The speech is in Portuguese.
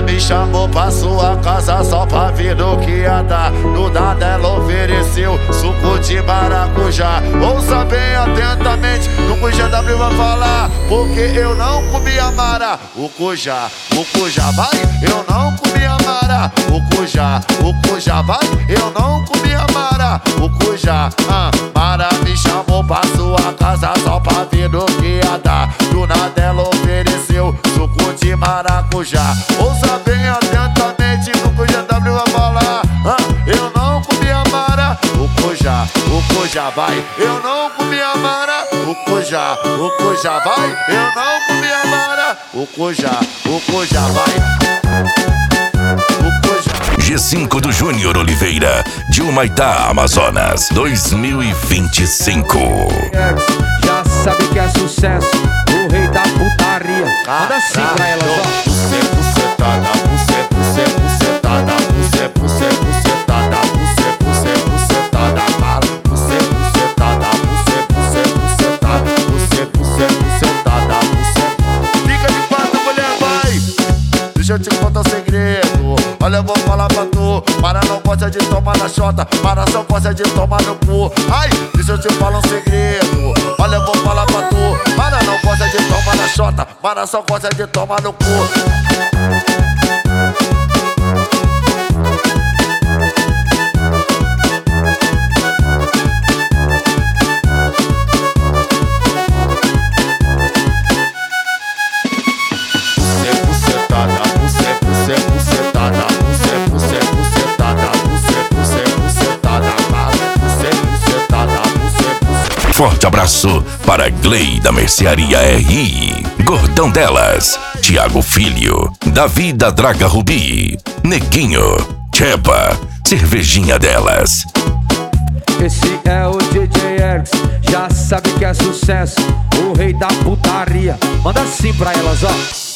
me chamou pra sua casa só pra ver no que ia dar. Do nada ela ofereceu suco de maracujá. Ouça bem atentamente, no GW vai falar, porque eu não comi amara. O cujá vai, eu não comi amara. O cujá vai, eu não comi amara. O cujá, Mara me chamou pra sua casa só pra ver no que ia dar. Do nada ela ofereceu suco de maracujá. Ouça bem atentamente, no GW vai falar, eu não comi amara. O cujá vai, eu não comi amara. O cujá vai, eu não comi amara. O cujá vai. G5 do Júnior Oliveira, de Humaitá, Amazonas, 2025. Já sabe que é sucesso, o rei da putaria. Manda assim pra elas, ó. Bucetada, bucetada, bucetada, bucetada, mala. Bucetada, bucetada, fica de quatro, mulher, vai. Deixa eu te contar um segredo. Olha, eu vou falar pra tu. Para não gosta de tomar na chota, para só gosta de tomar no cu. Ai, deixa eu te falar um segredo. Olha, eu vou falar pra tu. Para não gosta de tomar na chota, para só gosta de tomar no cu. Forte abraço para Gley da Mercearia RI, Gordão Delas, Thiago Filho, Davi da Draga Rubi, Neguinho, Chepa, Cervejinha Delas. Esse é o DJ Erix, já sabe que é sucesso, o rei da putaria. Manda assim pra elas, ó.